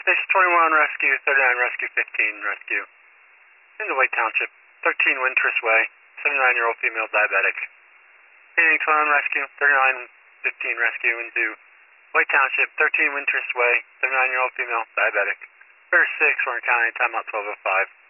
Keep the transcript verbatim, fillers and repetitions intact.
Station twenty-one, rescue, thirty-nine, rescue, fifteen, rescue. Into White Township, thirteen Winters Way, seventy-nine-year-old female diabetic. Phoenix one, rescue, thirty-nine, fifteen, rescue, into White Township, thirteen Winters Way, seventy-nine-year-old female diabetic. River six, Warren County, timeout twelve oh five.